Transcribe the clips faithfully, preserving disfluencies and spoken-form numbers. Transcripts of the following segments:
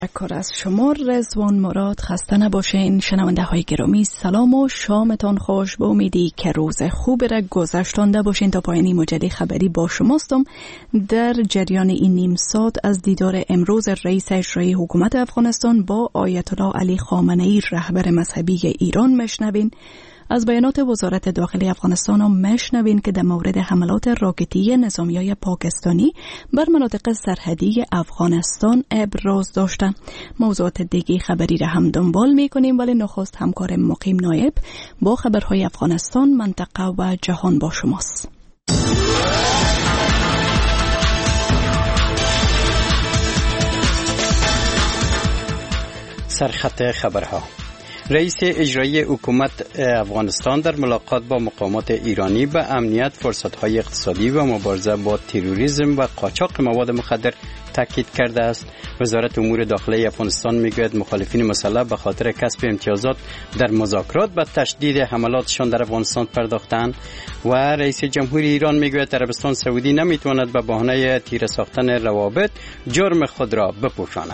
تشکر از شما رضوان مراد. خسته نباشین شنونده های گرامی. سلام و شامتان خوش. با امیدی که روز خوب را گذشتانده باشین. تا پایانی مجدی خبری با شماستم. در جریان این نیم ساعت از دیدار امروز رئیس اجرایی حکومت افغانستان با آیت الله علی خامنه‌ای رهبر مذهبی ایران مشنوین. از بیانات وزارت داخلی افغانستان هم مشنوین که در مورد حملات راکتی نظامیای پاکستانی بر مناطق سرحدی افغانستان ابراز داشتند. موضوعات دیگه خبری را هم دنبال میکنیم، ولی نخست همکار مقیم نایب با خبرهای افغانستان، منطقه و جهان با شماست. سرخط خبرها. رئیس اجرایی حکومت افغانستان در ملاقات با مقامات ایرانی به امنیت، فرصت‌های اقتصادی و مبارزه با تروریسم و قاچاق مواد مخدر تاکید کرده است. وزارت امور داخلی افغانستان میگوید مخالفین مسلح به خاطر کسب امتیازات در مذاکرات به تشدید حملاتشان در افغانستان پرداختند. و رئیس جمهوری ایران میگوید عربستان سعودی نمیتواند به بهانه تیره ساختن روابط جرم خود را بپوشاند.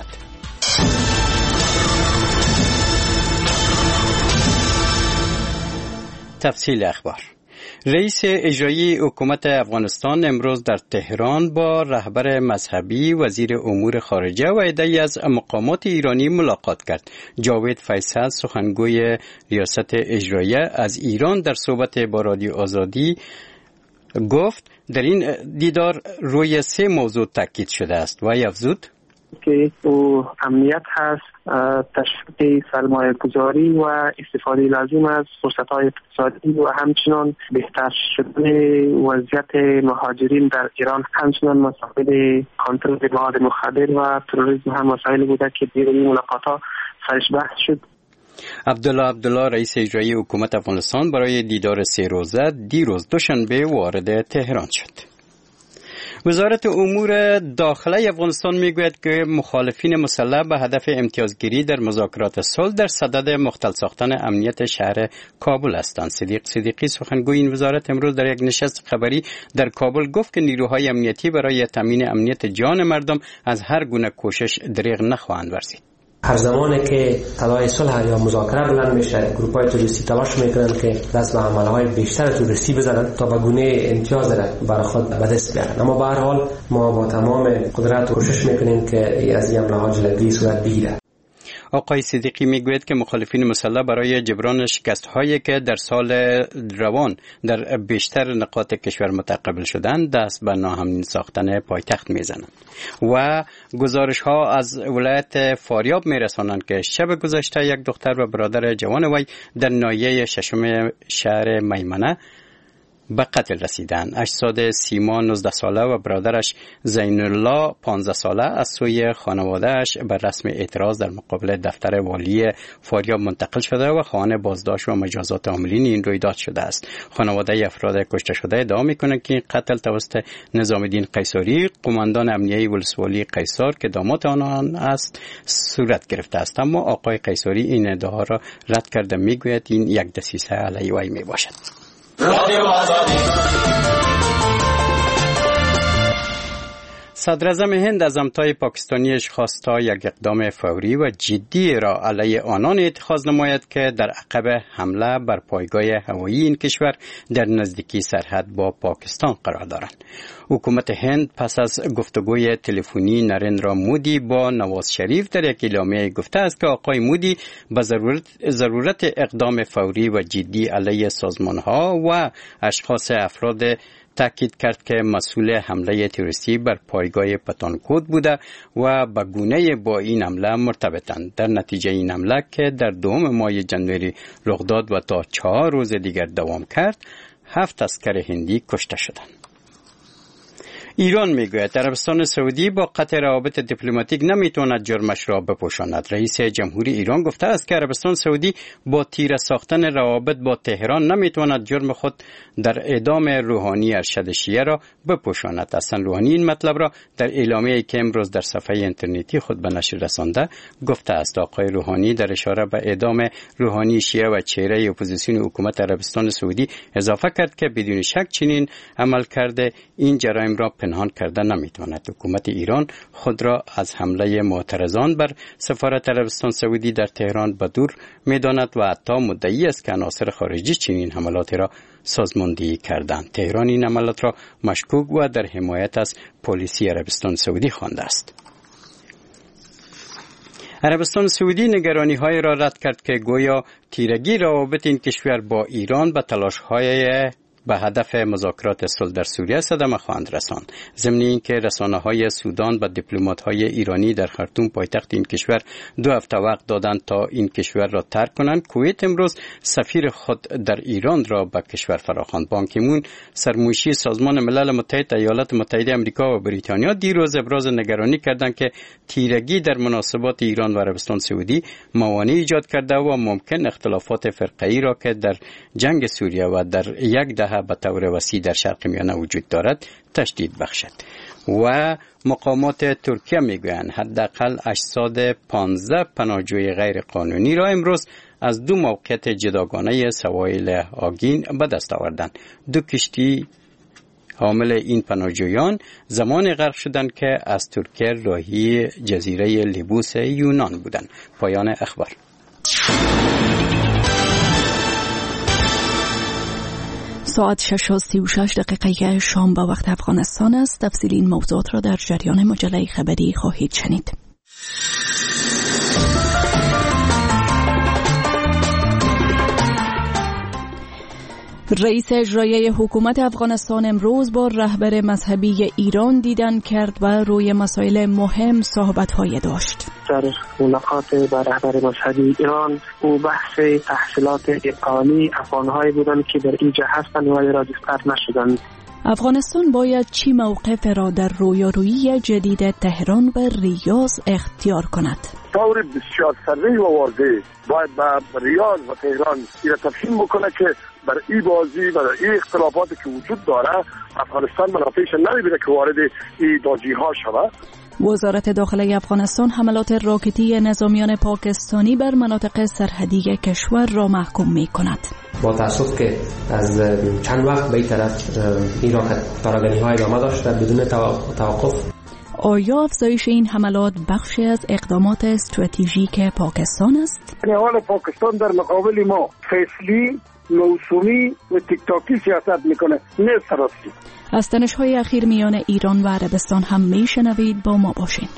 تفصیل اخبار. رئیس اجرایی حکومت افغانستان امروز در تهران با رهبر مذهبی، وزیر امور خارجه و عده‌ای از مقامات ایرانی ملاقات کرد. جاوید فیصل، سخنگوی ریاست اجراییه از ایران، در صحبت با رادیو آزادی گفت در این دیدار روی سه موضوع تاکید شده است و افزود که او امنیت هست، تشویق سرمایه گذاری و استفاده لازم از فرصت‌های اقتصادی و همچنان بهتر شدن وضعیت مهاجرین در ایران، همچنان مسائل کنترل مواد مخدر و تروریسم هم مسائل بوده که در این ملاقات‌ها سرش بحث شد. عبدالله عبدالله، رئیس اجرایی حکومت افغانستان، برای دیدار سه روزه دیروز دوشنبه وارد تهران شد. وزارت امور داخلی افغانستان میگوید که مخالفین مسلح به هدف امتیازگیری در مذاکرات صلح در صدد مختل ساختن امنیت شهر کابل هستند. صدیق صدیقی، سخنگوی این وزارت، امروز در یک نشست خبری در کابل گفت که نیروهای امنیتی برای تامین امنیت جان مردم از هر گونه کوشش دریغ نخواهند ورزید. هر زمانی که طلای صلح یا مذاکره بلند میشه، گروپ‌های تروریستی تلاش میکنن که دست به عملهای بیشتر تروریستی بزنن تا به گونه امتیاز را برای خود به دست بیارن. اما به هر حال ما با تمام قدرت کوشش میکنیم که از این عملها جلوگیری صورت بگیره. آقای صدیقی میگوید که مخالفین مسلح برای جبران شکست‌هایی که در سال روان در بیشتر نقاط کشور متقابل شدند دست به ناامنی ساختن پایتخت میزنند. و گزارش‌ها از ولایت فاریاب میرسانند که شب گذشته یک دختر و برادر جوان وی در ناحیه ششم شهر میمنه به قتل رسیدند. اجساد سیما نوزده ساله و برادرش زین الله پانزده ساله از سوی خانواده‌اش بر رسم اعتراض در مقابل دفتر والی فاریاب منتقل شده و خواهان بازداشت و مجازات عاملین این رویداد شده است. خانواده افراد کشته شده ادعا می‌کنند که این قتل توسط نظام الدین قیصری، قماندان امنیه ولسوالی قیصر که داماد آنان است، صورت گرفته است. اما آقای قیصری این ادعا را رد کرده، میگوید این یک دسیسه علیه وی میباشد. صدراعظم هند از همتای پاکستانیش خواستا یک اقدام فوری و جدی را علیه آنان اتخاذ نماید که در عقب حمله بر پایگاه هوایی این کشور در نزدیکی سرحد با پاکستان قرار دارند. حکومت هند پس از گفتگوی تلفنی نریندرا مودی با نواز شریف در یک اعلامیه گفته است که آقای مودی به ضرورت, ضرورت اقدام فوری و جدی علیه سازمانها و اشخاص افراد تاکید کرد که مسئول حمله تروریستی بر پایگاه پتانکوت بوده و به گونه با این حمله مرتبطند. در نتیجه این حمله که در دوم ماه جنوری رخ داد و تا چهار روز دیگر دوام کرد، هفت عسکر هندی کشته شدند. ایران میگوید عربستان سعودی با قطع روابط دیپلماتیک نمیتواند جرمش را بپوشاند. رئیس جمهوری ایران گفته است که عربستان سعودی با تیره ساختن روابط با تهران نمیتواند جرم خود در اعدام روحانی ارشد شیعه را بپوشاند. حسن روحانی این مطلب را در اعلامیه‌ای که امروز در صفحه اینترنتی خود به نشر رسانده گفته است. آقای روحانی در اشاره به اعدام روحانی شیعه و چهره اپوزیسیون حکومت عربستان سعودی اضافه کرد که بدون شک چنین عمل کرده این جرایم را پنهان کرده نمیتواند. حکومت ایران خود را از حمله معترضان بر سفارت عربستان سعودی در تهران به دور میداند و حتی مدعی است که عناصر خارجی چنین حملات را سازماندهی کردند. تهران این حملات را مشکوک و در حمایت از پلیسی عربستان سعودی خوانده است. عربستان سعودی نگرانی های را رد کرد که گویا تیرگی روابط این کشور با ایران به تلاش های به هدف مذاکرات صلح در سوریه صدمه خواهند رساند. ضمن اینکه رسانه‌های سودان به دیپلمات‌های ایرانی در خرطوم پایتخت این کشور دو هفته وقت دادند تا این کشور را ترک کنند، کویت امروز سفیر خود در ایران را به کشور فراخواند. بان کی مون سرموشی سازمان ملل متحد، ایالات متحده آمریکا و بریتانیا دیروز ابراز نگرانی کردند که تیرگی در مناسبات ایران و عربستان سعودی موانع ایجاد کرده و ممکن اختلافات فرقه‌ای را که در جنگ سوریه و در یک دهه به طور وسیع در شرق میانه وجود دارد تشدید بخشد. و مقامات ترکیه میگویند حداقل هشتصد و پانزده پناهجوی غیر قانونی را امروز از دو موقعیت جداگانه سواحل آگین به دست آوردند. دو کشتی حامل این پناهجویان زمان غرق شدند که از ترکیه راهی جزیره لیبوس یونان بودند. پایان اخبار. ساعت شش و سی و شش دقیقه شام به وقت افغانستان است. تفصیل این موضوعات را در جریان مجله خبری خواهید شنید. رئیس اجرایی حکومت افغانستان امروز با رهبر مذهبی ایران دیدن کرد و روی مسائل مهم صحبت‌های داشت. در ملاقات با رهبر مذهبی ایران او بحث تحصیلات عالی افغان‌هایی بودند که در اینجا هستند و راجستر نشدند. افغانستان باید چی موقف را در رویارویی جدید تهران و ریاض اختیار کند؟ طور بسیار سریع و واضح باید با ریاض و تهران این تفهیم بکنه که بر این بازی و در این اختلافاتی که وجود داره افغانستان منافعش نمیبینه که وارد این داجی ها شود. وزارت داخله افغانستان حملات راکتی نظامیان پاکستانی بر مناطق سرحدی کشور را محکوم می کند. با تأسف که از چند وقت به این طرف ایران تاراگانی های ادامه داشته بدون توقف. آیا افزایش این حملات بخشی از اقدامات استراتژیک پاکستان است؟ حال پاکستان در مقابل ما فیصلی، موسومی و تیک تاکی سیاست میکنه، نه سراسری. از تنش‌های اخیر میان ایران و عربستان هم میشنوید، با ما باشین.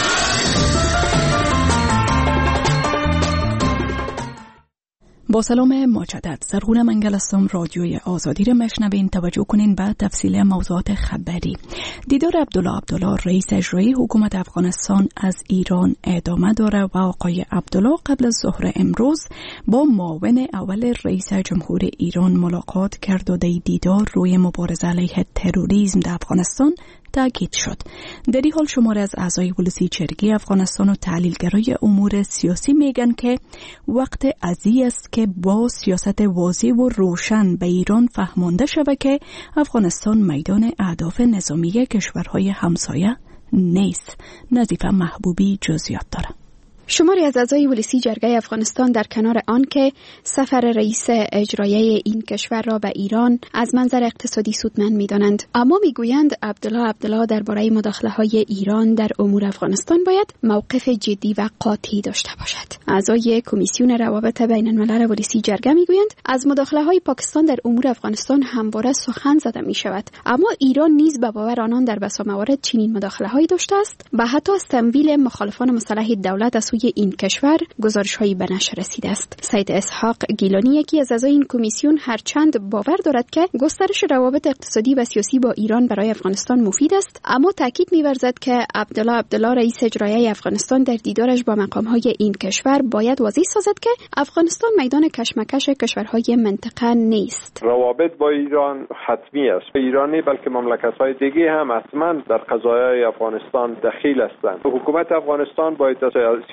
با سلام مجدد، سرغون منگل هستم. رادیوی آزادی را مشنوین. توجه کنین به تفصیل موضوعات خبری. دیدار عبدالله عبدالله رئیس اجرایی حکومت افغانستان از ایران ادامه داره و آقای عبدالله قبل از ظهر امروز با معاون اول رئیس جمهور ایران ملاقات کرد و دیدار روی مبارزه علیه تروریسم در افغانستان تاکید شد. در این حال شماره از اعضای ولسی جرگه افغانستان و تحلیلگرای امور سیاسی میگن که وقت عزیز است که با سیاست واضح و روشن به ایران فهمانده شود که افغانستان میدان اهداف نظامی کشورهای همسایه نیست. نظیفه محبوبی جزئیات داره. شماری از اعضای ولسی جرگه افغانستان در کنار آن که سفر رئیس اجرایی این کشور را به ایران از منظر اقتصادی سودمند می‌دانند، اما میگویند عبدالله عبدالله درباره مداخله‌های ایران در امور افغانستان باید موقف جدی و قاطعی داشته باشد. اعضای کمیسیون روابط بین الملل ولسی جرگه میگویند از مداخله‌های پاکستان در امور افغانستان همواره سخن زده می‌شود، اما ایران نیز به باور آنان در بسا موارد چنین مداخله‌هایی داشته است و حتی از تمویل مخالفان مسلح دولت از این کشور گزارش‌هایی به نشر رسیده است. سید اسحاق گیلانی، یکی از اعضای این کمیسیون، هرچند باور دارد که گسترش روابط اقتصادی و سیاسی با ایران برای افغانستان مفید است، اما تاکید می‌ورزد که عبدالله عبدالله رئیس اجرایی افغانستان در دیدارش با مقام‌های این کشور باید واضح سازد که افغانستان میدان کشمکش کشورهای منطقه نیست. روابط با ایران حتمی است. ایرانی بلکه مملکت‌های دیگه هم حتما در قضایای افغانستان دخیل هستند. حکومت افغانستان باید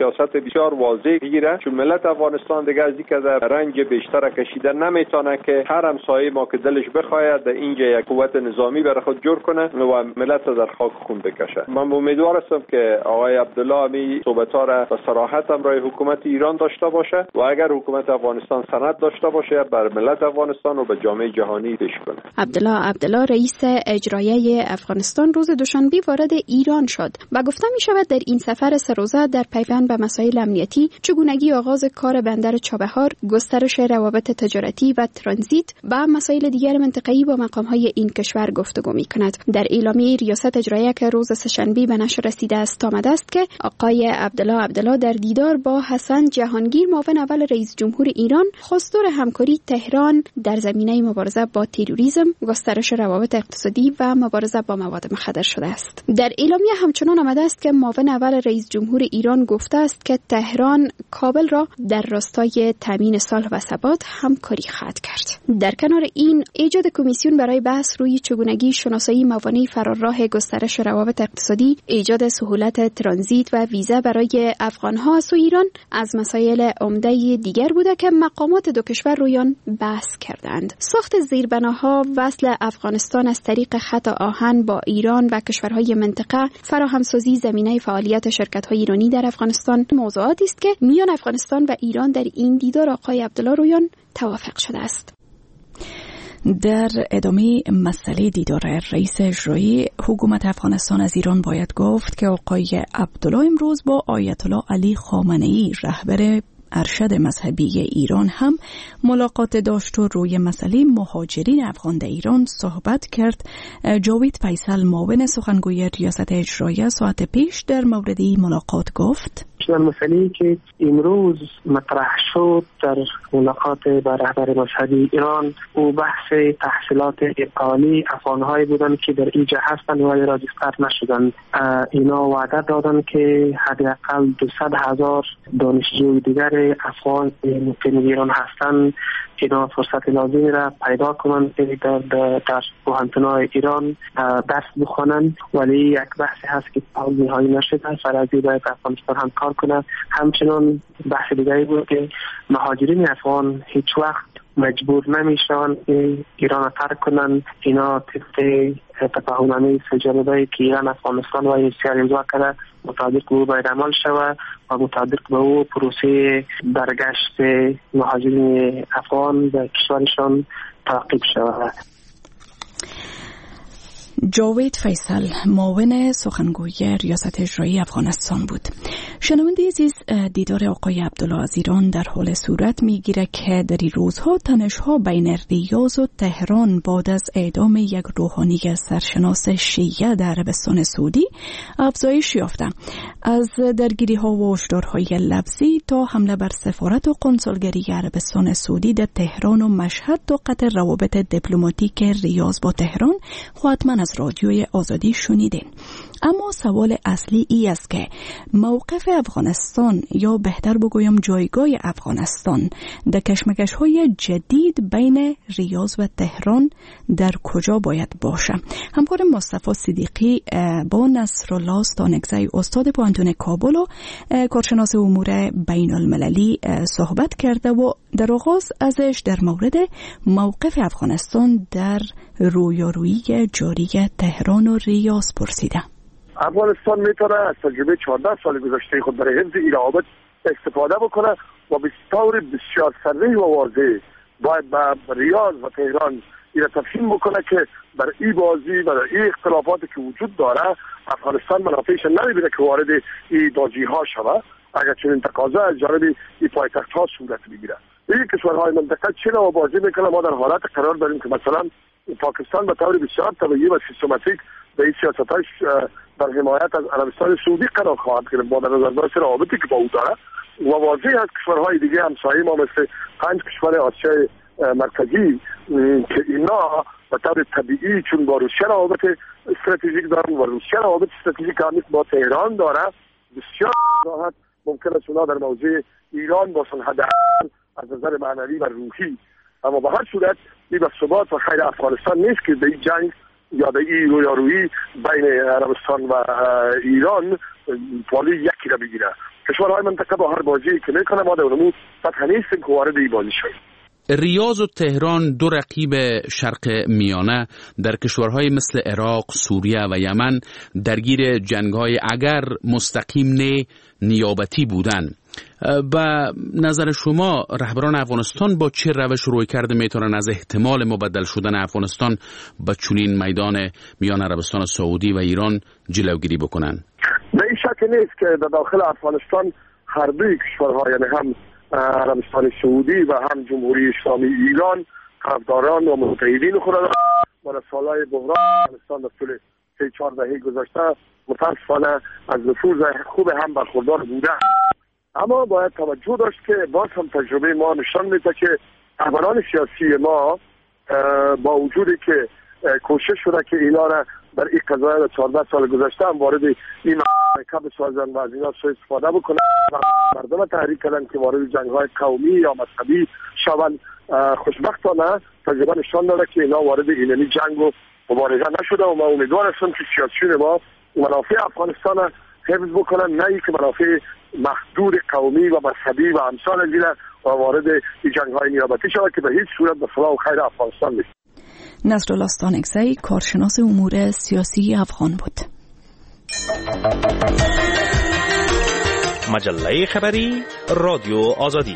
سیاست بسیار واضح بگیره، چون ملت افغانستان دیگه از اینکه در رنج بیشتر کشیده نمیتونه که هر همسایه ما که دلش بخواید در اینجا یک قوت نظامی برای خود جور کنه و ملت در خاک خون بکشه. من امیدوار هستم که آقای عبدالله امی صحبت‌ها را به صراحت همراه حکومت ایران داشته باشه و اگر حکومت افغانستان سند داشته باشه بر ملت افغانستان و به جامعه جهانی پیش کنه. عبدالله عبدالله رئیس اجرایی افغانستان روز دوشنبه وارد ایران شد و گفته می شود در این سفر سه روزه در پیوند به مسائل امنیتی، چگونگی آغاز کار بندر چابهار، گسترش روابط تجارتی و ترانزیت و مسائل دیگر منطقه‌ای با مقام‌های این کشور گفتگو می‌کند. در اعلامیه ریاست اجرایی که روز سه‌شنبه به نشر رسیده است آمده است که آقای عبدالله عبدالله در دیدار با حسن جهانگیر معاون اول رئیس جمهور ایران خواستار همکاری تهران در زمینه مبارزه با تروریسم، گسترش روابط اقتصادی و مبارزه با مواد مخدر شده است. در اعلامیه همچنان آمده است که معاون اول رئیس جمهور ایران گفته است که تهران کابل را در راستای تامین صلح و ثبات همکاری خواهد کرد. در کنار این، ایجاد کمیسیون برای بحث روی چگونگی شناسایی موانع فرارراه گسترش روابط اقتصادی، ایجاد سهولت ترانزیت و ویزا برای افغان‌ها از ایران از مسائل عمده دیگر بوده که مقامات دو کشور روی آن بحث کردند. ساخت زیربناها، وصل افغانستان از طریق خط آهن با ایران و کشورهای منطقه، فراهمسازی زمینه فعالیت شرکت‌های ایرانی در افغانستان موضوعاتی است که میان افغانستان و ایران در این دیدار آقای عبدالله رویان توافق شده است. در ادامه مسئله دیدار رئیس اجرایی حکومت افغانستان از ایران باید گفت که آقای عبدالله امروز با آیت الله علی خامنه‌ای رهبر ارشد مذهبی ایران هم ملاقات داشت و روی مسئله مهاجرین افغان در ایران صحبت کرد. جاوید فیصل معاون سخنگوی ریاست اجرایی ساعت پیش در مورد این ملاقات گفت: مسئله‌ای که امروز مطرح شد در ملاقات با رهبر مذهبی ایران و بحث تحصیلات عالی افغان‌هایی بودند که در اینجا هستند ولی راجستر نشدند. اینا وعده دادند که حداقل دویست هزار دانشجوی دیگر افغان مقیم ایران هستند اینا فرصت لازمی را پیدا کنند که در در پوهنتون‌های ایران درس بخوانند، ولی یک بحث هست که تا نهایی نشده. فرضی باید افغانستان هم کار کنه. همچنان بحث دیگری بود که مهاجرین افغان هیچ وقت مجبور نمیشن که ایران را ترک کنند. اینا طبق تفاهمنامه سه جانبه که ایران، افغانستان و روسیه امضا کرده مطابق به او باید عمل شود و مطابق به او پروسه برگشت مهاجرین افغان به کشورشان تعقیب شود. جاوید فیصل معاون سخنگوی ریاست اجرایی افغانستان بود. شنونده عزیز، دیدار آقای عبدالله از ایران در حال صورت میگیره که در این روزها تنش‌ها بین ریاض و تهران بعد از اعدام یک روحانی سرشناس شیعه در عربستان سعودی افزایش یافته. از درگیری‌ها و هشدارهای لفظی تا حمله بر سفارت و قنصلگری عربستان سعودی در تهران و مشهد تا قطع روابط دیپلماتیک ریاض با تهران حتما از رادیوی آزادی شنیدین. اما سوال اصلی ای است که موقف افغانستان، یا بهتر بگویم جایگاه افغانستان، در کشمکش‌های جدید بین ریاض و تهران در کجا باید باشه؟ همکار مصطفی صدیقی با نصرالله استانکزی استاد پوهنتون کابل و کارشناس امور بین المللی صحبت کرده و در آغاز ازش در مورد موقف افغانستان در رویارویی جاری تهران و ریاض پرسیده. افغانستان میتونه از تجربه چهارده سال گذشته خود برای حفظ این روابط استفاده بکنه و به طور بسیار صریح و واضح باید به ریاض و تهران این تفهیم بکنه که بر این بازی و این اختلافاتی که وجود داره افغانستان منافعش نمیبینه که وارد این داجی ها شود اگر چنین تقاضا از جانب این پایتخت ها صورت بگیره. این کشورهای منطقه چه نوع بازی میکنه؟ ما در حالت قرار داریم که مثلا پاکستان به طور بسیار طبیعی و سیستماتیک به این سیاست‌هاش بر حمایت از عربستان سعودی قرار خواهد گرفت با در نظر داشتن روابطی که با او داره و واضح از کشورهای دیگه همسایه ما مثل پنج کشور آسیای مرکزی که اینا به طور طبیعی چون با روسیه روابط استراتژیک دارن و روسیه روابط استراتژیک هم با تهران داره بسیار راحت ممکن است اونا در موضع ایران باشن حداقل از نظر معنوی و روحی. اما به هر صورت این به ثبات و خیر افغانستان نیست که به این جنگ یا به این رویارویی بین عربستان و ایران پالی یکی را بگیره. کشورهای منطقه با هر بازی که میکنه ما در اونمو فتح نیستیم که وارد این بازی شویم. ریاض و تهران دو رقیب شرق میانه در کشورهای مثل عراق، سوریه و یمن درگیر جنگ‌های اگر مستقیم نه نیابتی بودند. به نظر شما رهبران افغانستان با چه روش روی کرده میتونن از احتمال مبدل شدن افغانستان به چنین میدان میان عربستان سعودی و ایران جلوگیری بکنن؟ به این شک نیست که در داخل افغانستان هر دوی کشورها، یعنی هم عربستان سعودی و هم جمهوری اسلامی ایران، طرفداران و متحدین خود را در سالهای بحران افغانستان در طول سه چهار دهه گذشته متاسفانه از نفوذ خوب هم برخوردار بوده. اما باید توجه داشت که باز هم تجربه ما نشان میده که رهبران سیاسی ما با وجودی که کوشش شده که اینا را در این قضایای چهارده سال گذشته هم وارد این معرکه بسازن و از اینا سوء استفاده بکنن و مردم تحریک کردن که وارد جنگ‌های قومی یا مذهبی شوند. خوشبختانه تجربه نشان داده که اینا وارد اینمی جنگ و مبارزه نشده و من امیدوار هستم که سیاسیون ما منافع افغانستان حفظ بکنن، نه اینکه منافع محدود قومی و مذهبی و امثال از اینا و وارد این جنگ‌های نیابتی شود که به هیچ صورت به صلاح و خیر افغانستان نیست. نصرالله استانکزی، کارشناس امور سیاسی افغان بود. مجله خبری رادیو آزادی.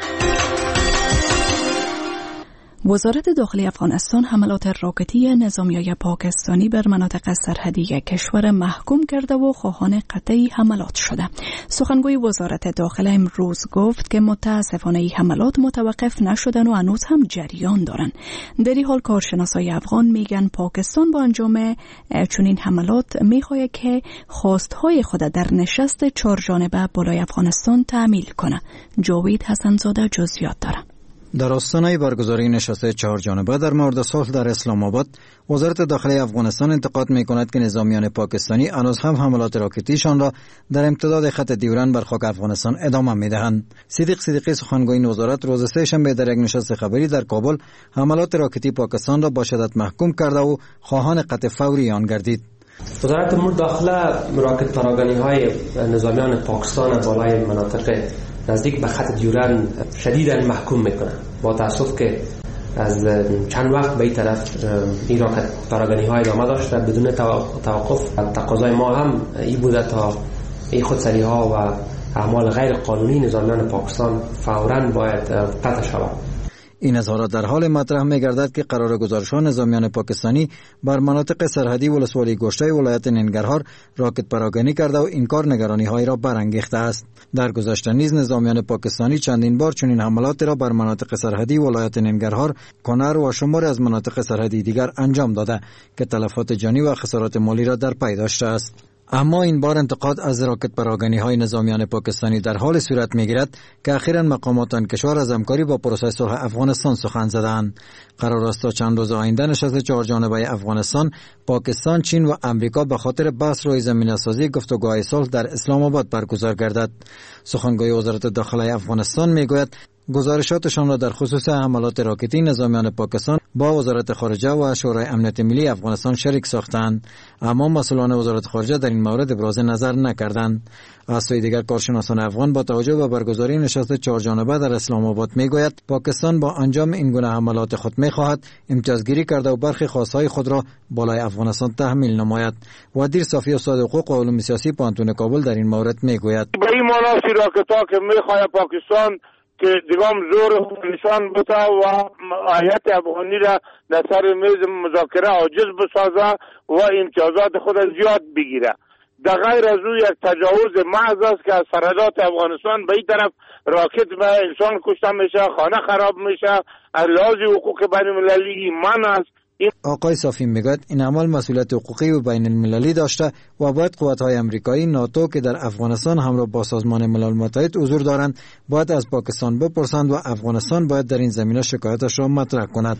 وزارت داخلی افغانستان حملات راکتی نظامیای پاکستانی بر مناطق سرحدی کشور محکوم کرده و خواهان قطعی حملات شده. سخنگوی وزارت داخله امروز گفت که متاسفانه این حملات متوقف نشدن و هنوز هم جریان دارن. در این حال کارشناسای افغان میگن پاکستان با انجام چنین حملات میخواد که خواستهای خود در نشست چهار جانبه بالای افغانستان تعمیل کنه. جاوید حسنزاده جزئیات داره. در آستانه برگزاری نشست چهار جانبه در مورد صلح در اسلام آباد، وزارت داخلی افغانستان انتقاد می‌کند که نظامیان پاکستانی هنوز هم حملات راکتیشان را در امتداد خط دیورند بر خاک افغانستان ادامه می‌دهند. صدیق صدیقی سخنگوی این وزارت روز سه شنبه در یک نشست خبری در کابل حملات راکتی پاکستان را با شدت محکوم کرده و خواهان قطع فوری آن گردید. وزارت امور داخله راکت پراگنده‌های نظامیان پاکستان بالای مناطق نزدیک به خط دیورند شدیداً محکوم میکنه. با تاسف که از چند وقت به این طرف این راکت پراگندی های ادامه داشته بدون توقف. تقاضای ما هم این بوده تا این خودسری ها و اعمال غیر قانونی نظامیان پاکستان فوراً باید قطع شود. این اظهارات در حال مطرح می‌گردد که قرار گزارش‌ها نظامیان پاکستانی بر مناطق سرحدی ولسوالی گشته ولایت ننگرهار راکت پراگندی کرده و این کار نگرانی‌هایی را برانگیخته است. در گذشته نیز نظامیان پاکستانی چندین بار چنین حملات را بر مناطق سرحدی ولایت ننگرهار، کنر و شمار از مناطق سرحدی دیگر انجام داده که تلفات جانی و خسارات مالی را در پی داشته است. اما این بار انتقاد از راکت پراگندی های نظامیان پاکستانی در حال صورت میگیرد که اخیراً مقامات آن کشور از همکاری با پروسه صلح افغانستان سخن زدند. قرار است تا چند روز آینده نشست چهار جانبه افغانستان، پاکستان، چین و امریکا به خاطر بحث روی زمینه‌سازی گفتگوهای صلح در اسلام آباد برگزار گردد. سخنگوی وزارت داخلی افغانستان میگوید گزارشاتشان را در خصوص حملات راکتی نظامیان پاکستان با وزارت خارجه و شورای امنیت ملی افغانستان شریک ساختند، اما مسئولان وزارت خارجه در این مورد ابراز نظر نکردند. از سوی دیگر کارشناسان افغان با توجه به برگزاری نشست چهار جانبه در اسلام آباد میگوید پاکستان با انجام این گونه حملات خود میخواهد امتیازگیری کرده و برخی خواستهای خود را بالای افغانستان تحمیل نماید. و دیر صافی استاد حقوق و علوم سیاسی پانتون کابل در این مورد میگوید به این مناسبت راکتا که میخواد پاکستان که دیگم زور نشان بده و هیئت افغانی را در سر میز مذاکره عاجز بسازه و امتیازات خود زیاد بگیره. در غیر از او یک تجاوز محض است که از سرحدات افغانستان به این طرف راکت به انسان کشته میشه، خانه خراب میشه، از لحاظ حقوق بین المللی من است. آقای صافی میگوید این عمل مسئولیت حقوقی و بین المللی داشته و باید قوت‌های آمریکایی ناتو که در افغانستان همراه با سازمان ملل متحد حضور دارند باید از پاکستان بپرسند و افغانستان باید در این زمینه شکایتش را مطرح کند.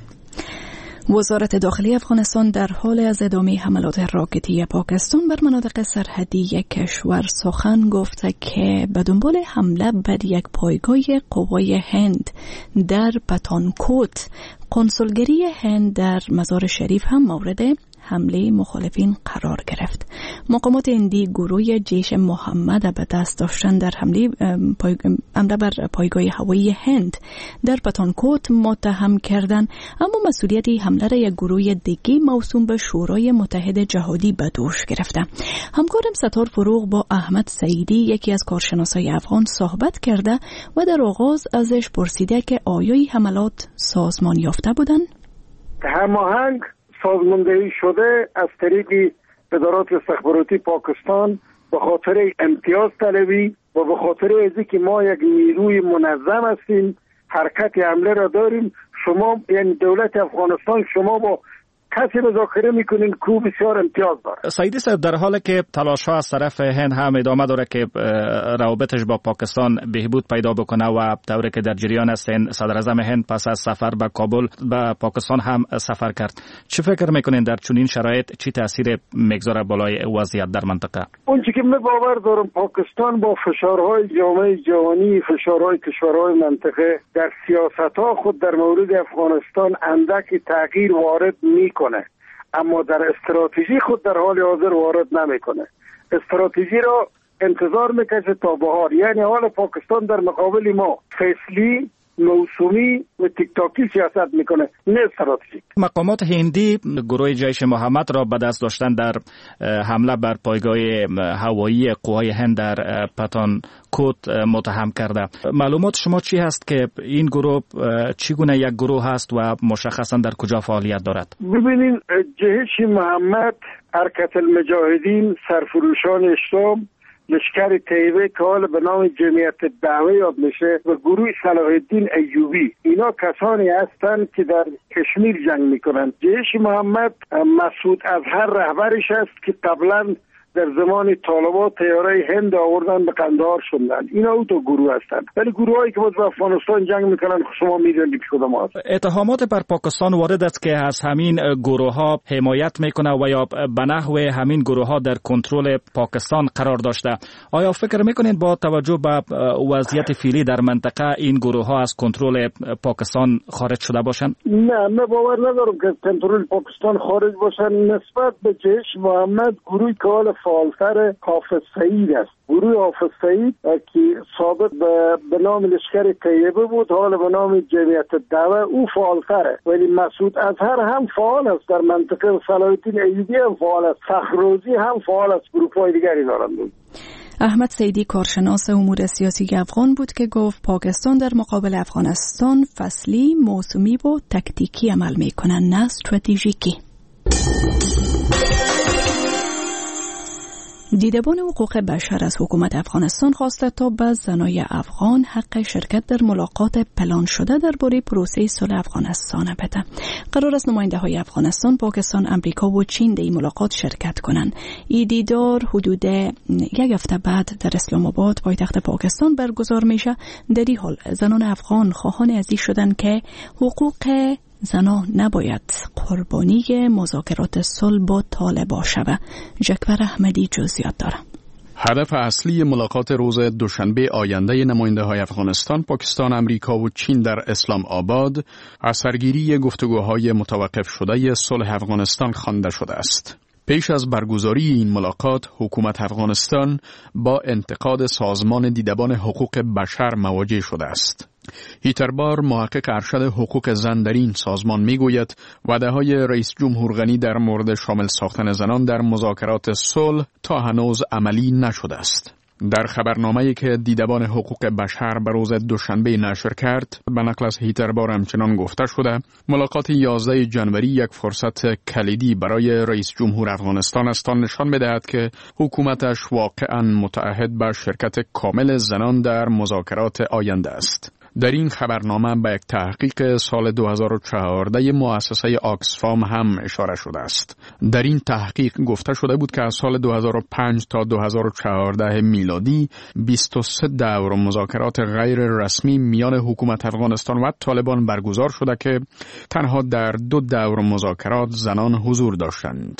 وزارت داخلی افغانستان در حال از ادامه حملات راکتی پاکستان بر مناطق سرحدی کشور سخن گفته که به دنبال حمله بر یک پایگاه قوای هند در پتانکوت، قنسولگری هند در مزار شریف هم مورد حمله مخالفین قرار گرفت. مقامات هندی گروه جیش محمد به دست داشتن در حمله پای... بر پایگاه هوایی هند در پتانکوت متهم کردند، اما مسئولیت حمله را یک گروه دیگه موسوم به شورای متحد جهادی به دوش گرفته. همکارم ستار فروغ با احمد سعیدی یکی از کارشناسای افغان صحبت کرده و در آغاز ازش پرسیده که آیا این حملات سازمان یافته بودن؟ هماهنگ سازماندهی شده از طریق ادارات استخباراتی پاکستان به خاطر امتیاز طلبی و به خاطر ازی که ما یک نیروی منظم هستیم، حرکت حمله را داریم. شما یعنی دولت افغانستان شما با کسی مذاکره میکنین کو بسیار امتیاز داره. سعیدی صاحب، در حالی که تلاش ها از طرف هند هم ادامه داره که روابطش با پاکستان بهبود پیدا بکنه و طوری که در جریان است صدر اعظم هند پس از سفر به کابل به پاکستان هم سفر کرد، چه فکر میکنین در چنین شرایط چی تاثیر میگذاره بالای وضعیت در منطقه؟ اون چیزی که من باور دارم پاکستان با فشارهای جامعه جهانی، فشارهای کشورهای منطقه در سیاست‌ها خود در مورد افغانستان اندکی تغییر وارد میکنه، اما در استراتژی خود در حال حاضر وارد نمیکنه. استراتژی را انتظار میکشه تا بهار، یعنی حال پاکستان در مقابل ما فصلی، موسومی و تیک تاکی سیاست میکنه، نه استراتژیک. مقامات هندی گروه جیش محمد را به دست داشتن در حمله بر پایگاه هوایی قوای هند در پتانکوت متهم کرده. معلومات شما چی هست که این گروه چگونه یک گروه هست و مشخصا در کجا فعالیت دارد؟ ببینین، جیش محمد، حرکت المجاهدین، سرفروشان اسلام، لشکر طیبه که حال به نام جمعیت دعوه یاد میشه و گروه صلاح الدین ایوبی، اینا کسانی هستند که در کشمیر جنگ میکنند. جیش محمد مسعود اظهر رهبرش است که قبلا در زمان طالبان طیاره هند آوردن به قندهار شدن. اینا او تو گروه هستند، ولی گروهایی که با افغانستان جنگ میکنن شما میدونید که کدام هست. اتهامات بر پاکستان وارد است که از همین گروه ها حمایت میکنه و یا به نحو همین گروه ها در کنترل پاکستان قرار داشته. آیا فکر میکنید با توجه به وضعیت فعلی در منطقه این گروه ها از کنترل پاکستان خارج شده باشن؟ نه، من باور ندارم که کنترل پاکستان خارج باشن. نسبت به جیش محمد گروهی که حال فعالتر حافظ سعید است. گروه حافظ سعید که سابق به نام لشکر طیبه بود، حال به نام جمعیت دعوه او فعالتره، ولی مسعود اظهر هم فعال است در منطقه. صلاح الدین ایوبی هم فعال است، فخروزی هم فعال است. گروه‌های دیگری دارند. احمد سعیدی کارشناس امور سیاسی افغان بود که گفت پاکستان در مقابل افغانستان فصلی، موسمی و تکتیکی عمل میکنن، نه استراتژیکی. دیدبان حقوق بشر از حکومت افغانستان خواسته تا به زنای افغان حق شرکت در ملاقات پلان شده درباره پروسه صلح افغانستان بده. قرار است نماینده های افغانستان، پاکستان، امریکا و چین در این ملاقات شرکت کنند. این دیدار حدود یک هفته بعد در اسلام آباد پایتخت پاکستان برگزار میشه. در این حال زنان افغان خواهان ازی شدن که حقوق زنان نباید قربانی مذاکرات صلح با طالبان شود. جکبر احمدی جزئیات داره. هدف اصلی ملاقات روز دوشنبه آینده نماینده های افغانستان، پاکستان، امریکا و چین در اسلام آباد اثرگیری گفتگوهای متوقف شده صلح افغانستان خوانده شده است. پیش از برگزاری این ملاقات، حکومت افغانستان با انتقاد سازمان دیدبان حقوق بشر مواجه شده است. هیتربار، محقق ارشد حقوق زن در این سازمان میگوید وعده‌های رئیس جمهور غنی در مورد شامل ساختن زنان در مذاکرات صلح تا هنوز عملی نشده است. در خبرنامه‌ای که دیدبان حقوق بشر به روز دوشنبه نشر کرد، به نقل از هیتربار همچنان گفته شده ملاقات یازده ژانویه یک فرصت کلیدی برای رئیس جمهور افغانستان است تا نشان بدهد که حکومتش واقعاً متعهد به شرکت کامل زنان در مذاکرات آینده است. در این خبرنامه به یک تحقیق سال دو هزار و چهارده مؤسسه آکسفام هم اشاره شده است. در این تحقیق گفته شده بود که از سال دو هزار و پنج تا دو هزار و چهارده میلادی بیست و سه دور مذاکرات غیر رسمی میان حکومت افغانستان و طالبان برگزار شده که تنها در دو دور مذاکرات زنان حضور داشتند.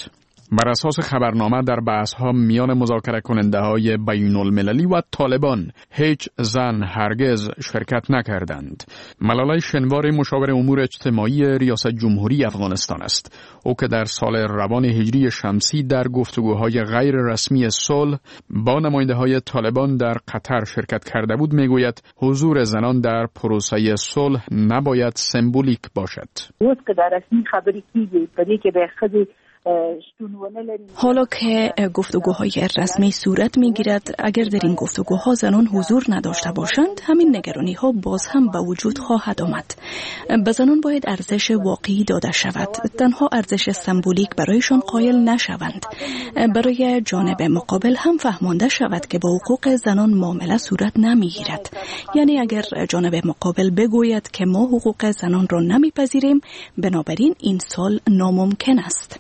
بر اساس خبرنامه در بحث‌ها میان مذاکره کننده های بین المللی و طالبان هیچ زن هرگز شرکت نکردند. ملالای شنواری مشاور امور اجتماعی ریاست جمهوری افغانستان است. او که در سال روان هجری شمسی در گفتگوهای غیر رسمی صلح با نماینده های طالبان در قطر شرکت کرده بود میگوید حضور زنان در پروسه صلح نباید سمبولیک باشد. روز که در رسمی خبری کیږي په دې کې به خدي حالا که گفتگوهای رسمی صورت می گیرد، اگر در این گفتگوها زنان حضور نداشته باشند، همین نگرانی ها باز هم به وجود خواهد آمد. به زنان باید ارزش واقعی داده شود، تنها ارزش سمبولیک برایشان قائل نشوند. برای جانب مقابل هم فهمانده شود که با حقوق زنان معامله صورت نمی گیرد. یعنی اگر جانب مقابل بگوید که ما حقوق زنان را نمی پذیریم، بنابراین این سال ناممکن است.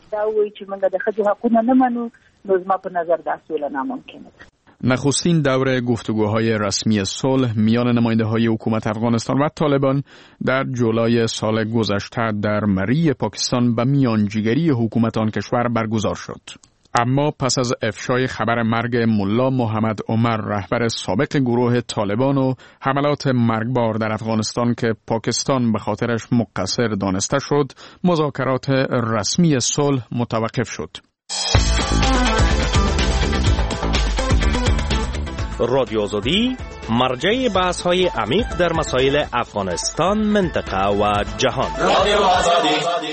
نخستین دور گفتگوهای رسمی صلح میان نماینده‌های حکومت افغانستان و طالبان در جولای سال گذشته در مری پاکستان به میانجیگری حکومت آن کشور برگزار شد. اما پس از افشای خبر مرگ ملا محمد عمر رهبر سابق گروه طالبان و حملات مرگبار در افغانستان که پاکستان به خاطرش مقصر دانسته شد، مذاکرات رسمی صلح متوقف شد. رادیو آزادی مرجع بحث‌های عمیق در مسائل افغانستان، منطقه و جهان. رادیو آزادی.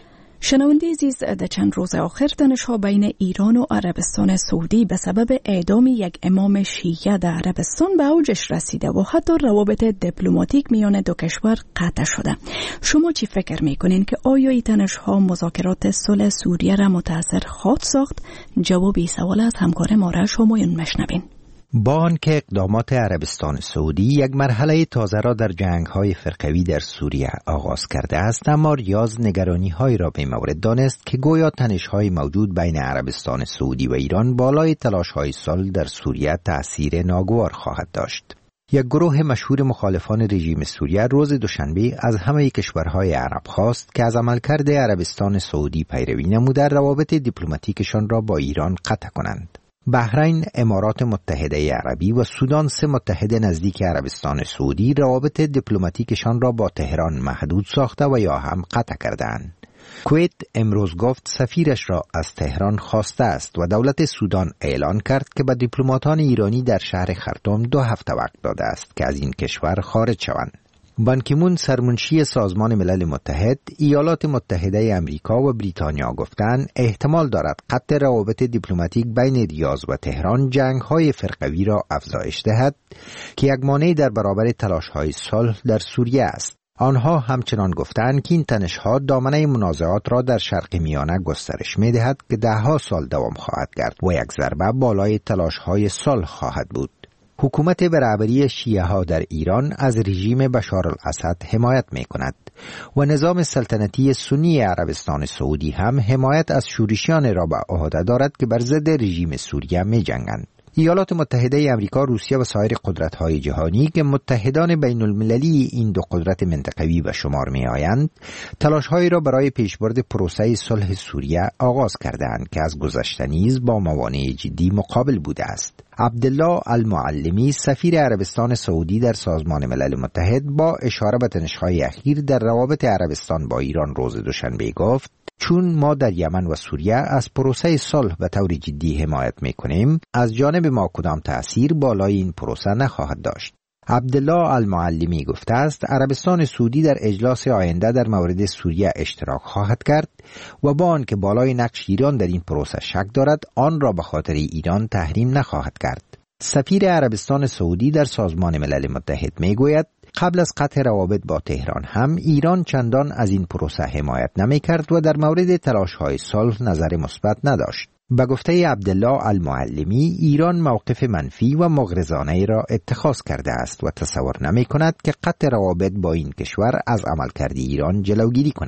شنونده عزیز، در چند روز آخر تنش‌ها بین ایران و عربستان سعودی به سبب اعدام یک امام شیعه در عربستان به اوجش رسیده و حتی روابط دیپلماتیک میان دو کشور قطع شده. شما چی فکر میکنین که آیا این تنش‌ها مذاکرات صلح سوریه را متاثر خواهد ساخت؟ جوابی سوال از همکار ما را شمایون مشنوین. با آنکه اقدامات عربستان سعودی یک مرحله تازه را در جنگ‌های فرقوی در سوریه آغاز کرده است، اما ریاض نگرانی‌هایی را به مورد دانست که گویا تنش‌های موجود بین عربستان سعودی و ایران بالای تلاش‌های صلح در سوریه تأثیر ناگوار خواهد داشت. یک گروه مشهور مخالفان رژیم سوریه روز دوشنبه از همه کشورهای عرب خواست که از عملکرد عربستان سعودی پیروی نموده روابط دیپلماتیکشان را با ایران قطع کنند. بحرین، امارات متحده عربی و سودان، سه متحد نزدیک عربستان سعودی، روابط دیپلماتیکشان را با تهران محدود ساخته و یا هم قطع کردند. کویت امروز گفت سفیرش را از تهران خواسته است و دولت سودان اعلان کرد که به دیپلماتان ایرانی در شهر خرطوم دو هفته وقت داده است که از این کشور خارج شوند. بان کی مون سرمنشی سازمان ملل متحد، ایالات متحده امریکا و بریتانیا گفتند احتمال دارد قطع روابط دیپلماتیک بین ریاض و تهران جنگ‌های فرقوی را افزایش دهد که یک مانع در برابر تلاش‌های صلح در سوریه است. آنها همچنان گفتند که این تنش‌ها دامنه منازعات را در شرق میانه گسترش می‌دهد که ده‌ها سال دوام خواهد کرد و یک ضربه بالای تلاش‌های صلح خواهد بود. حکومت به رهبری شیعه ها در ایران از رژیم بشار الاسد حمایت می کند و نظام سلطنتی سنی عربستان سعودی هم حمایت از شورشیان را به عهده دارد که بر ضد رژیم سوریه می جنگند. ایالات متحده امریکا، روسیه و سایر قدرت‌های جهانی که متحدان بین المللی این دو قدرت منطقوی به شمار می آیند، تلاش‌هایی را برای پیشبرد پروسه صلح سوریه آغاز کردند که از گذشته نیز با موانع جدی مقابل بوده است. عبدالله المعلمی، سفیر عربستان سعودی در سازمان ملل متحد، با اشاره به تنش‌های اخیر در روابط عربستان با ایران روز دوشنبه گفت چون ما در یمن و سوریه از پروسه صلح به طور جدی حمایت می‌کنیم، از جانب ما کدام تأثیر بالای این پروسه نخواهد داشت. عبدالله المعلمی گفته است عربستان سعودی در اجلاس آینده در مورد سوریه اشتراک خواهد کرد و با آنکه بالای نقش ایران در این پروسه شک دارد، آن را به خاطر ایران تحریم نخواهد کرد. سفیر عربستان سعودی در سازمان ملل متحد میگوید قبل از قطع روابط با تهران هم ایران چندان از این پروسه حمایت نمی کرد و در مورد تلاش‌های صلح نظر مثبت نداشت. به گفته عبدالله المعلمی، ایران موقف منفی و مغرضانه را اتخاذ کرده است و تصور نمی کند که قطع روابط با این کشور از عملکرد ایران جلوگیری کند.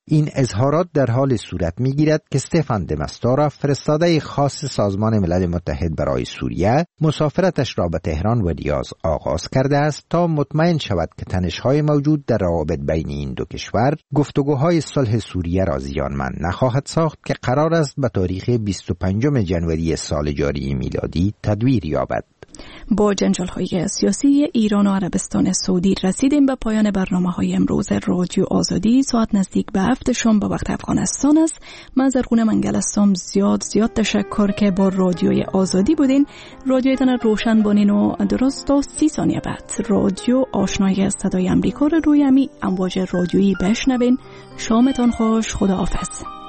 این اظهارات در حال صورت می‌گیرد که استفان د مستورا، فرستاده خاص سازمان ملل متحد برای سوریه، مسافرتش را به تهران و ریاض آغاز کرده است تا مطمئن شود که تنش‌های موجود در روابط بین این دو کشور گفتگوهای صلح سوریه را زیانمند نخواهد ساخت که قرار است به تاریخ بیست و پنجم ژانویه سال جاری میلادی تدویر یابد. با جنجال‌های سیاسی ایران و عربستان سعودی رسیدیم به پایان برنامه‌های امروز رادیو آزادی. ساعت نزدیک به هفت شام به وقت افغانستان است. من زرغون منگل هستم. زیاد زیاد تشکر که با رادیوی آزادی بودین. رادیویتان روشن بانین و درست تا سی ثانیه بعد رادیو آشنای صدای امریکا رو روی امی امواج رادیویی بشنوین. شامتان خوش. خداحافظ.